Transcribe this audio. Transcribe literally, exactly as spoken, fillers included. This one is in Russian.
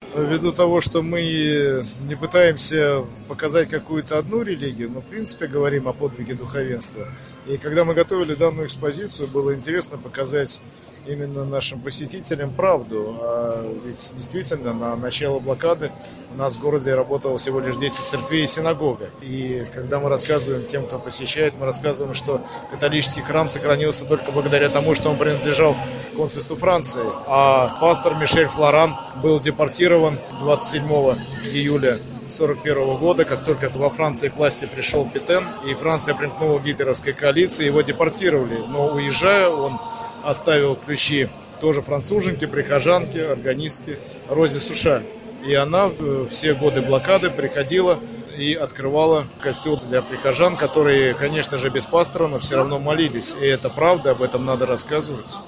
Ввиду того, что мы не пытаемся показать какую-то одну религию, но в принципе говорим о подвиге духовенства. И когда мы готовили данную экспозицию, было интересно показать именно нашим посетителям правду. А ведь действительно на начало блокады у нас в городе работало всего лишь десять церквей и синагога. И когда мы рассказываем тем, кто посещает, мы рассказываем, что католический храм сохранился только благодаря тому, что он принадлежал консульству Франции. А пастор Мишель Флоран был депортирован двадцать седьмого июля сорок первого года, как только во Франции к власти пришел Петен, и Франция примкнула к гитлеровской коалиции, его депортировали. Но уезжая, он оставил ключи тоже француженке, прихожанке, органистке Розе Сушаль. И она все годы блокады приходила и открывала костел для прихожан, которые, конечно же, без пастора, но все равно молились. И это правда, об этом надо рассказывать.